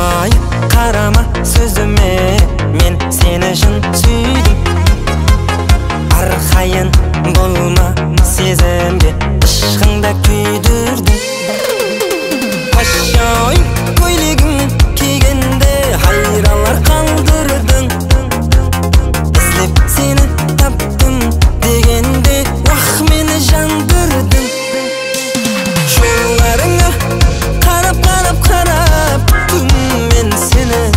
Alpay karama sözüme, men seni şın süydüm. Arxayın bolma sezimge, ışığında küydürdüm. Aşağıyım koyligin kiygende, hayralar kaldırdın. İzlep seni taptım degende, vah meni jandırdın. Şollarına karap karap karaptım men seni.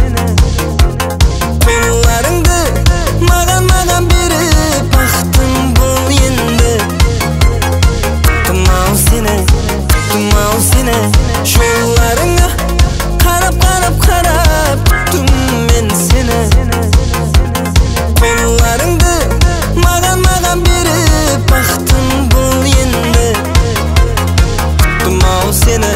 Kollarыңды маған беріп бақтың бұл енді. Тұмау сені, жолларыңа қарап қарап қараптым мен сені. Қолларыңды маған беріп бақтың бұл енді. Тұмау сені.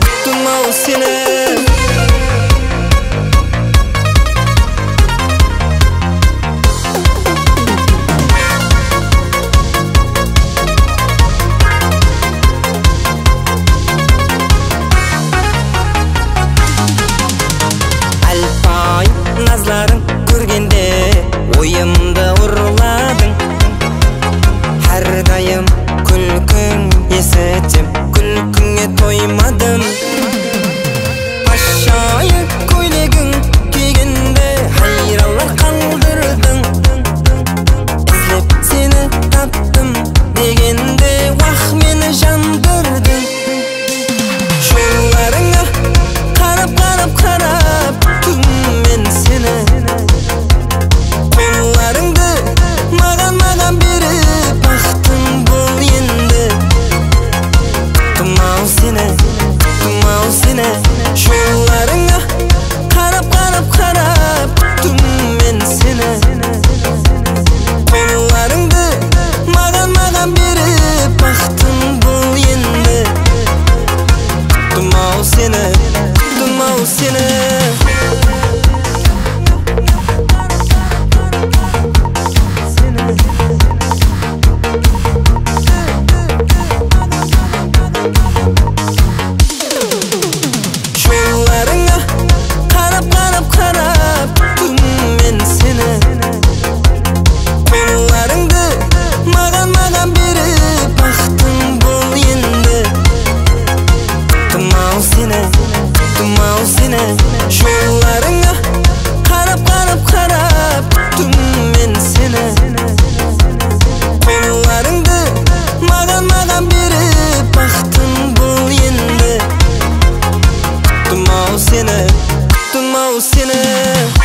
Alpay nazların көргенде, ойымды ұрладың. Әрдайым күлкің есітем, күлкіңе тоймадым. Aşağıya көйлегің кигенде, хайралар қалдырдың. Іздеп сені таптым дегенде, уах мені жандырдың. Жолларыңа қарап қарап қараптым мен сені. Қолларыңды маған беріп бақтың бұл енді. Тұмау сені, жолларыңа қарап қарап қараптым мен сені. Қолларыңды маған беріп бақтың бұл енді. Тұмау сені. Жолларыңа қарап қарап қараптым мен сені. Қолларыңды маған беріп бақтың бұл енді. Тұмау сені, жолларыңа қарап қарап қараптым мен сені. Қолларыңды маған беріп бақтың бұл енді. Тұмау сені.